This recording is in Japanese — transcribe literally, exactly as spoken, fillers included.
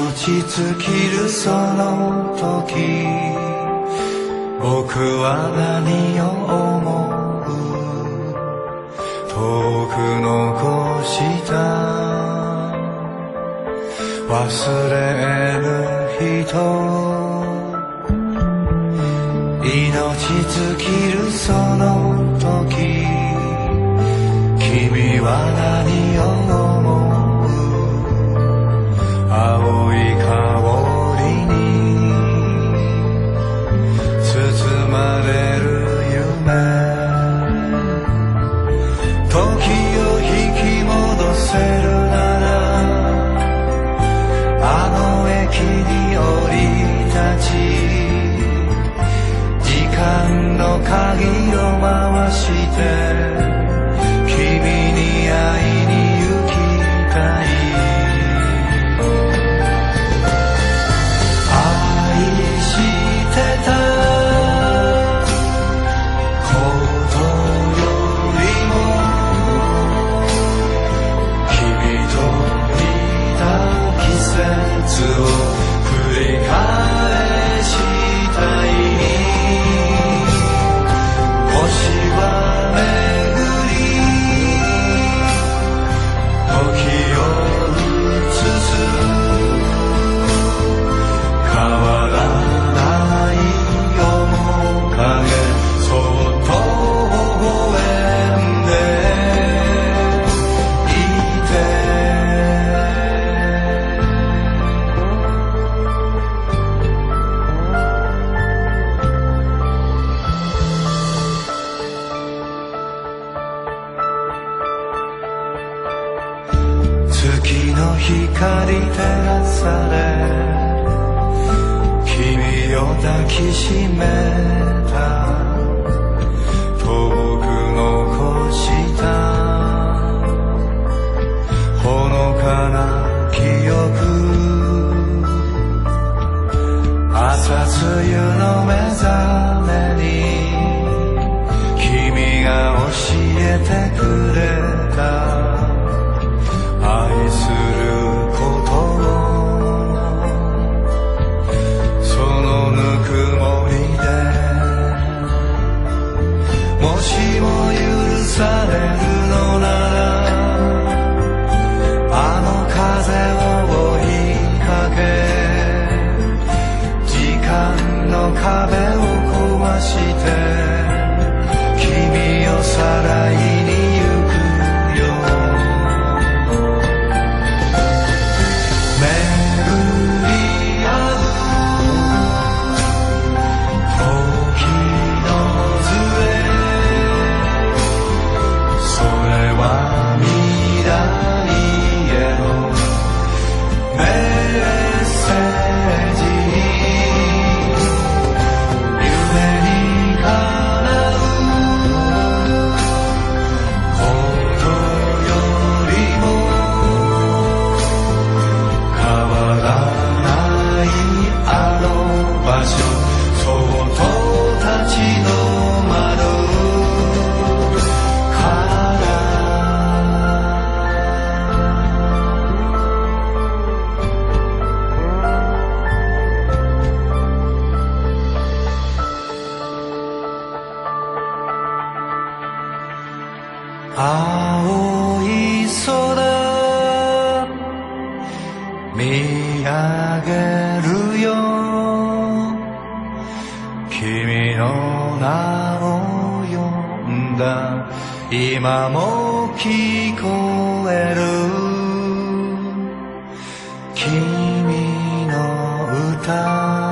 命尽きるその時、僕は何を思う。遠く残した忘れぬ人、命尽きるその時、君は何を思う。青い香りに包まれる夢、時を引き戻せるなら、あの駅に降り立ち、時間の鍵を回して君に会いに行きたい。月の光照らされ、君を抱きしめた、遠く残したほのかな記憶、朝露の目覚めに君が教えてくれた、愛することを、そのぬくもりでもしも許されるのなら、あの風を追いかけ、時間の壁を壊して君をさらいに行く。青い空見上げるよ、君の名を呼んだ、今も聞こえる君の歌。